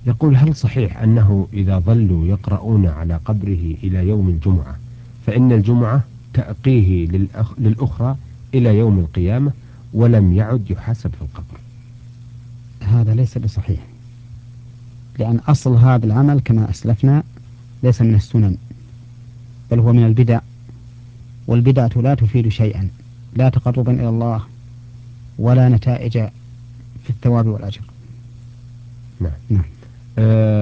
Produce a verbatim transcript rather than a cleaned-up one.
يقول: هل صحيح أنه إذا ظلوا يقرؤون على قبره إلى يوم الجمعة فإن الجمعة تأقيه للأخ... للأخرى إلى يوم القيامة ولم يعد يحاسب في القبر؟ هذا ليس بصحيح، لأن أصل هذا العمل كما أسلفنا ليس من السنن، بل هو من البدع، والبدعة لا تفيد شيئا، لا تقربا إلى الله ولا نتائج في الثواب والأجر. نعم. نعم. أه